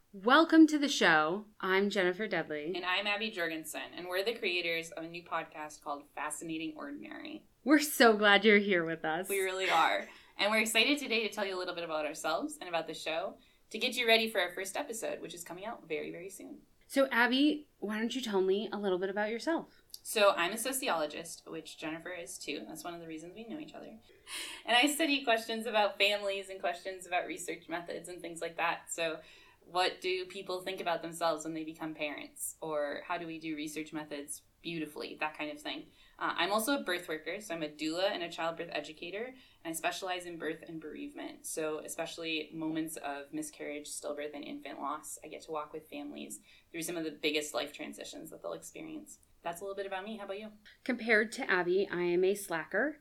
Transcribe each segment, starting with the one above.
Welcome to the show. I'm Jennifer Dudley. And I'm Abby Jorgensen, and we're the creators of a new podcast called Fascinating Ordinary. We're so glad you're here with us. We really are. And we're excited today to tell you a little bit about ourselves and about the show to get you ready for our first episode, which is coming out very, very soon. So, Abby, why don't you tell me a little bit about yourself? So, I'm a sociologist, which Jennifer is too. That's one of the reasons we know each other. And I study questions about families and questions about research methods and things like that. So, what do people think about themselves when they become parents? Or how do we do research methods beautifully? That kind of thing. I'm also a birth worker, so I'm a doula and a childbirth educator, and I specialize in birth and bereavement. So especially moments of miscarriage, stillbirth, and infant loss, I get to walk with families through some of the biggest life transitions that they'll experience. That's a little bit about me. How about you? Compared to Abby, I am a slacker.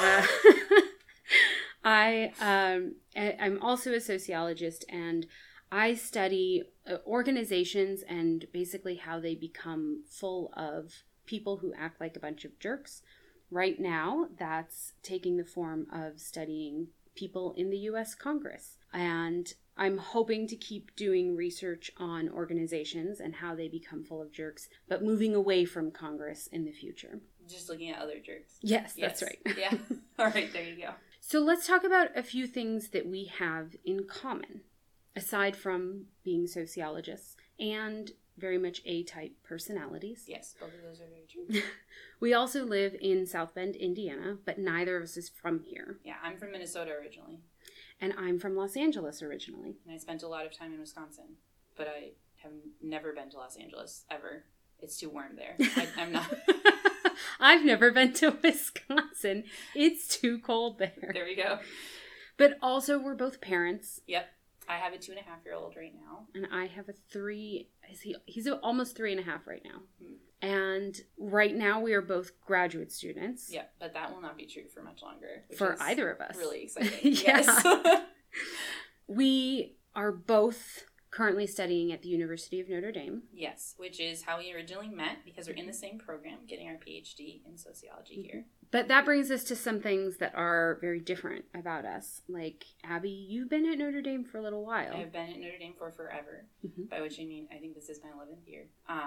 I'm also a sociologist, and I study organizations and basically how they become full of people who act like a bunch of jerks. Right now, that's taking the form of studying people in the U.S. Congress. And I'm hoping to keep doing research on organizations and how they become full of jerks, but moving away from Congress in the future. Just looking at other jerks. Yes, that's right. Yeah. All right, there you go. So let's talk about a few things that we have in common, aside from being sociologists and very much A-type personalities. Yes, both of those are very true. We also live in South Bend, Indiana, but neither of us is from here. Yeah, I'm from Minnesota originally. And I'm from Los Angeles originally. And I spent a lot of time in Wisconsin, but I have never been to Los Angeles, ever. It's too warm there. I'm not... I've never been to Wisconsin. It's too cold there. There we go. But also, we're both parents. Yep. I have a 2.5-year-old right now. And I have a 3... He's almost 3.5 right now. Mm-hmm. And right now, we are both graduate students. Yeah, but that will not be true for much longer. For either of us. Really exciting. Yeah. Yes. We are both currently studying at the University of Notre Dame. Yes, which is how we originally met because we're in the same program, getting our PhD in sociology here. But that brings us to some things that are very different about us. Like, Abby, you've been at Notre Dame for a little while. I've been at Notre Dame for forever, mm-hmm. by which I mean I think this is my 11th year.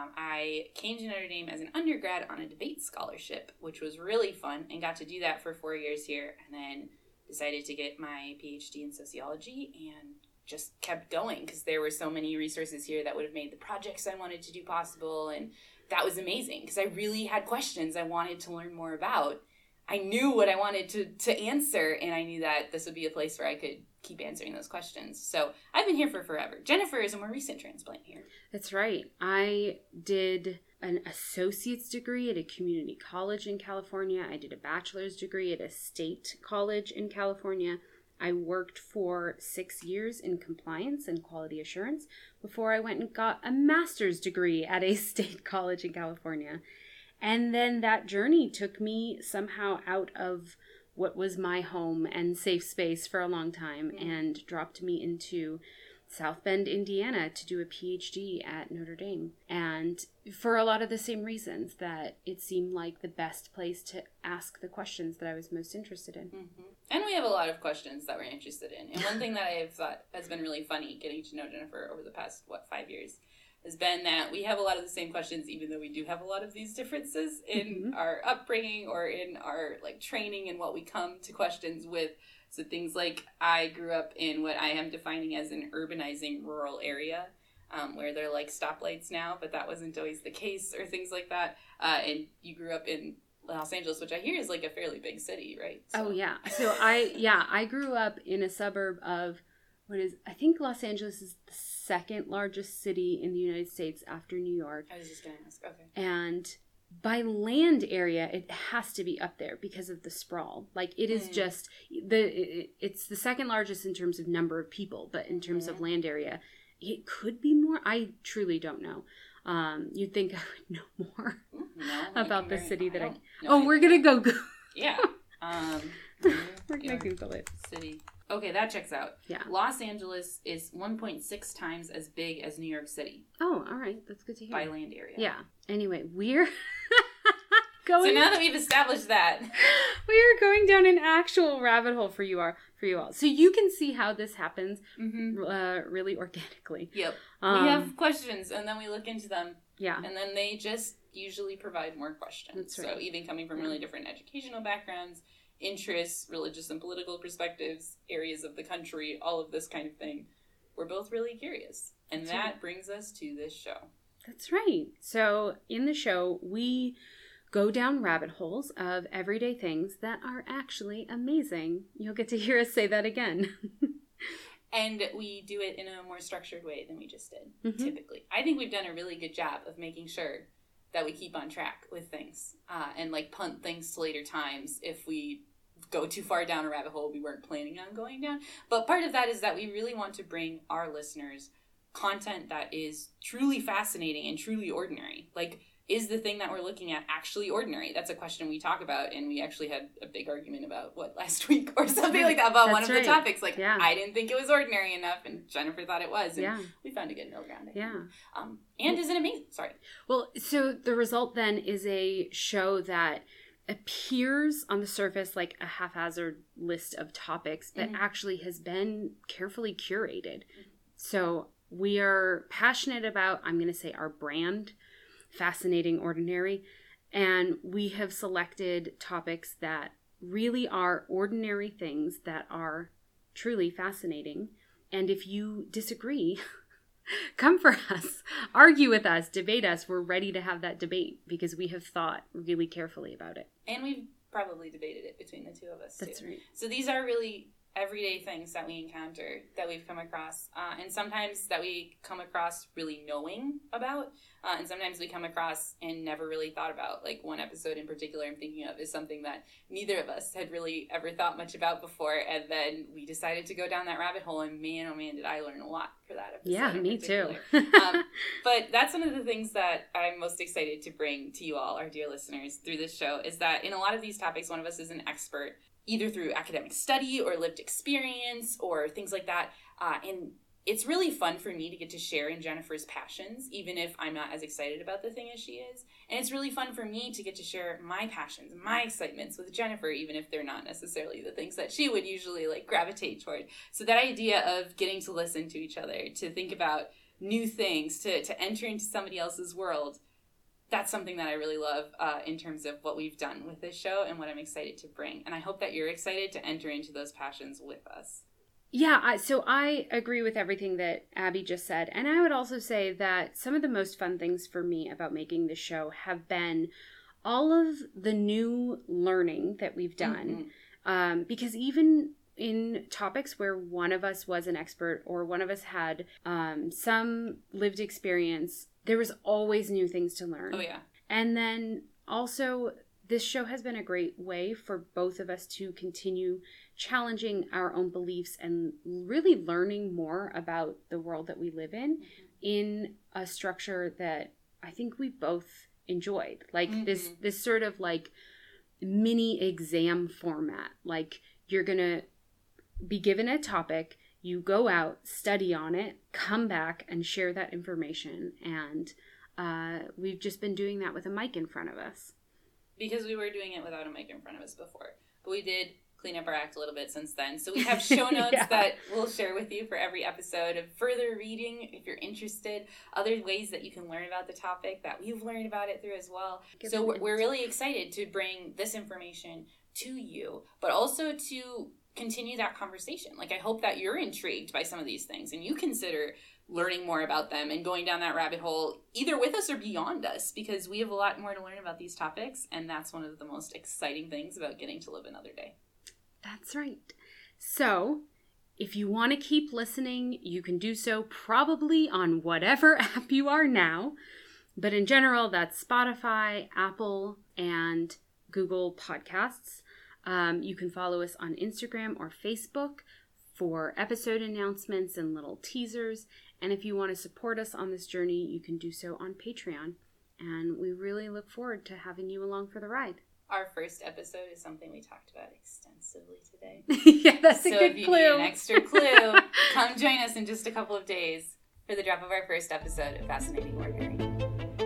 I came to Notre Dame as an undergrad on a debate scholarship, which was really fun, and got to do that for 4 years here, and then decided to get my PhD in sociology and just kept going because there were so many resources here that would have made the projects I wanted to do possible, and that was amazing because I really had questions I wanted to learn more about. I knew what I wanted to answer, and I knew that this would be a place where I could keep answering those questions. So I've been here for forever. Jennifer is a more recent transplant here. That's right. I did an associate's degree at a community college in California. I did a bachelor's degree at a state college in California. I worked for 6 years in compliance and quality assurance before I went and got a master's degree at a state college in California. And then that journey took me somehow out of what was my home and safe space for a long time and dropped me into South Bend, Indiana to do a PhD at Notre Dame. And for a lot of the same reasons, that it seemed like the best place to ask the questions that I was most interested in. Mm-hmm. And we have a lot of questions that we're interested in. And one thing that I have thought has been really funny getting to know Jennifer over the past, 5 years, has been that we have a lot of the same questions, even though we do have a lot of these differences in our upbringing or in our training and what we come to questions with. So things like I grew up in what I am defining as an urbanizing rural area, where there are stoplights now, but that wasn't always the case, or things like that. And you grew up in Los Angeles, which I hear is a fairly big city, right? So. Oh yeah. So I grew up in a suburb of I think Los Angeles is the second largest city in the United States after New York. I was just going to ask. Okay. And by land area, it has to be up there because of the sprawl. It is just it's the second largest in terms of number of people, but in terms of land area, it could be more. I truly don't know. You'd think I would know more about the city that I. Oh, we're gonna go. Yeah. We're gonna Google it. City. Okay, that checks out. Yeah. Los Angeles is 1.6 times as big as New York City. Oh, all right. That's good to hear. By land area. Yeah. Anyway, we're So now that we've established that, we are going down an actual rabbit hole for you all. So you can see how this happens really organically. Yep. We have questions, and then we look into them. Yeah. And then they just usually provide more questions. That's right. So even coming from really different educational backgrounds, interests, religious and political perspectives, areas of the country, all of this kind of thing, we're both really curious. And that brings us to this show. That's right. So in the show, we go down rabbit holes of everyday things that are actually amazing. You'll get to hear us say that again. And we do it in a more structured way than we just did, typically. I think we've done a really good job of making sure that we keep on track with things and like punt things to later times if we go too far down a rabbit hole we weren't planning on going down. But part of that is that we really want to bring our listeners content that is truly fascinating and truly ordinary. Like, is the thing that we're looking at actually ordinary? That's a question we talk about, and we actually had a big argument about, last week or something like that, about one of the topics. Like, I didn't think it was ordinary enough, and Jennifer thought it was, and we found a good middle ground. And is it amazing? Sorry. Well, so the result then is a show that appears on the surface like a haphazard list of topics, but actually has been carefully curated. So we are passionate about, I'm going to say, our brand, Fascinating Ordinary, and we have selected topics that really are ordinary things that are truly fascinating. And if you disagree, come for us, argue with us, debate us. We're ready to have that debate because we have thought really carefully about it. And we've probably debated it between the two of us, too. That's right. So these are really everyday things that we encounter, that we've come across, and sometimes that we come across really knowing about, and sometimes we come across and never really thought about. Like, one episode in particular I'm thinking of is something that neither of us had really ever thought much about before, and then we decided to go down that rabbit hole, and man, oh man, did I learn a lot for that episode. Yeah, me too. But that's one of the things that I'm most excited to bring to you all, our dear listeners, through this show, is that in a lot of these topics, one of us is an expert, either through academic study or lived experience or things like that. And it's really fun for me to get to share in Jennifer's passions, even if I'm not as excited about the thing as she is. And it's really fun for me to get to share my passions, my excitements with Jennifer, even if they're not necessarily the things that she would usually like gravitate toward. So that idea of getting to listen to each other, to think about new things, to enter into somebody else's world, that's something that I really love in terms of what we've done with this show and what I'm excited to bring. And I hope that you're excited to enter into those passions with us. Yeah, so I agree with everything that Abby just said. And I would also say that some of the most fun things for me about making this show have been all of the new learning that we've done. Because even in topics where one of us was an expert or one of us had some lived experience, there was always new things to learn. Oh, yeah. And then also, this show has been a great way for both of us to continue challenging our own beliefs and really learning more about the world that we live in a structure that I think we both enjoyed. Like this sort of like mini exam format. Like, you're going to be given a topic, you go out, study on it, come back and share that information. And we've just been doing that with a mic in front of us. Because we were doing it without a mic in front of us before. But we did clean up our act a little bit since then. So we have show notes that we'll share with you for every episode of further reading if you're interested, other ways that you can learn about the topic that we've learned about it through as well. So we're really excited to bring this information to you, but also to continue that conversation. Like, I hope that you're intrigued by some of these things and you consider learning more about them and going down that rabbit hole either with us or beyond us, because we have a lot more to learn about these topics, and that's one of the most exciting things about getting to live another day. That's right. So, if you want to keep listening, you can do so probably on whatever app you are now. But in general, that's Spotify, Apple, and Google Podcasts. You can follow us on Instagram or Facebook for episode announcements and little teasers. And if you want to support us on this journey, you can do so on Patreon. And we really look forward to having you along for the ride. Our first episode is something we talked about extensively today. Yeah, that's a good clue. So if you need an extra clue, come join us in just a couple of days for the drop of our first episode of Fascinating Ordinary.